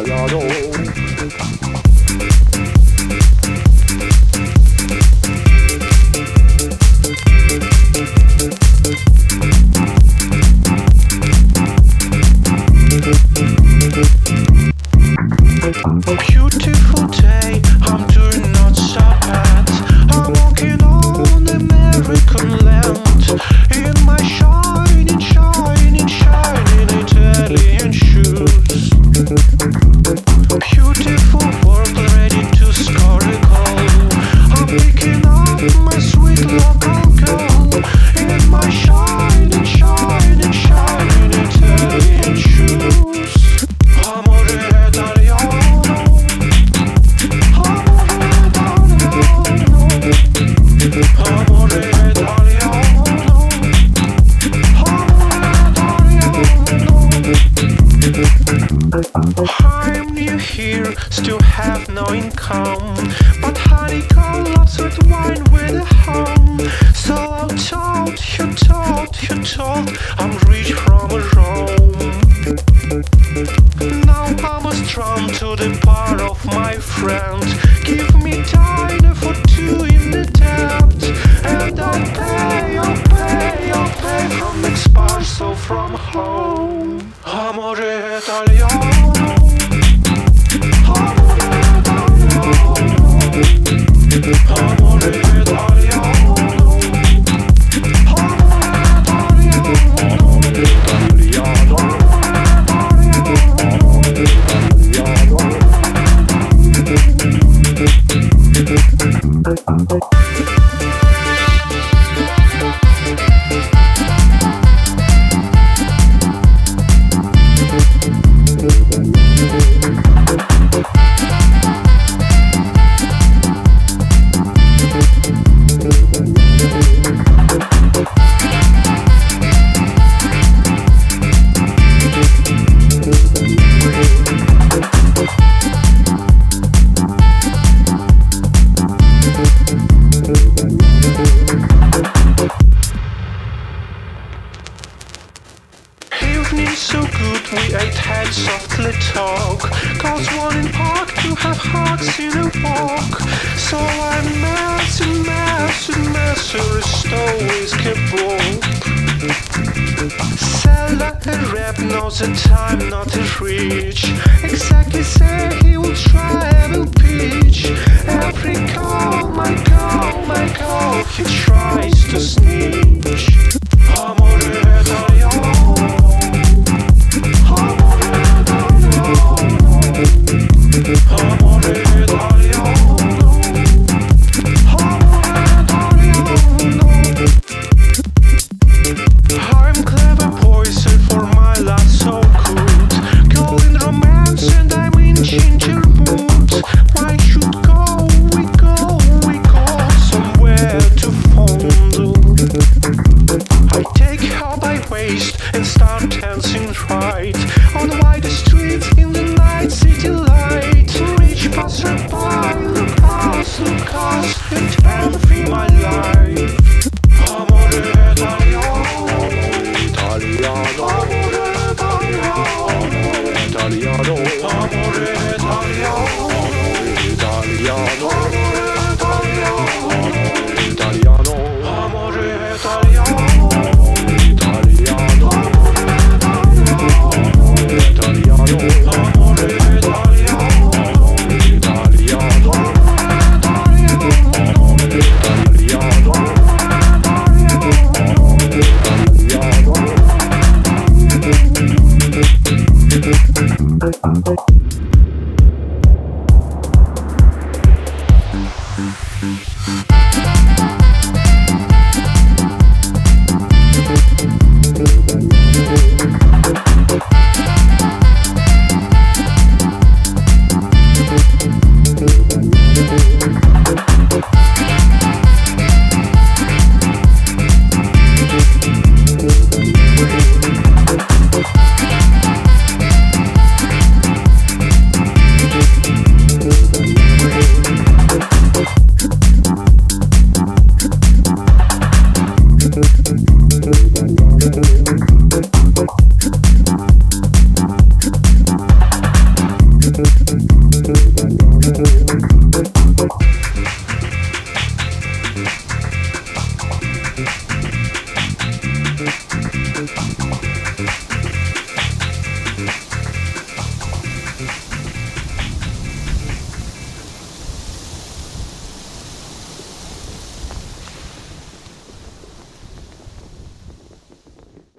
Beautiful day, I'm doing not so bad. I'm walking on American land in my shining, shining, shining Italian shoes. Beautiful world ready to score a goal. I'm picking up my sweet local girl in my shining, shining, shining Italian shoes. Amore italiano, amore italiano, I'm new here, still have no income, but honey loves red wine with a hum. So I'm told, I'm rich from Rome. Now I'm a strum to the bar of my friend. Give me diner for two in the debt, and I'll pay from next parcel from home. Amore italiano, amore italiano, amore italiano, amore italiano. Evening so good, we ate, had softly talk. Cause one in park to have hugs in a walk. So I restore whiskey book. Seller and rap knows the time not to reach. Exactly say he will try every pitch. Every call, my call, he tries to snitch. Amore italiano, amore italiano, amore italiano, I'm clever poison for my life so good. Go in romance and I'm in ginger mood. Why should we go somewhere to fondle. I take her by waist and start dancing right on the wide streets in the night city light. Reach passerby, look us, and envy my life. Amore italiano, italiano, amore italiano, amore italiano, italiano, amore italiano, amore italiano, italiano, italiano, amore italiano, italiano, Thank you.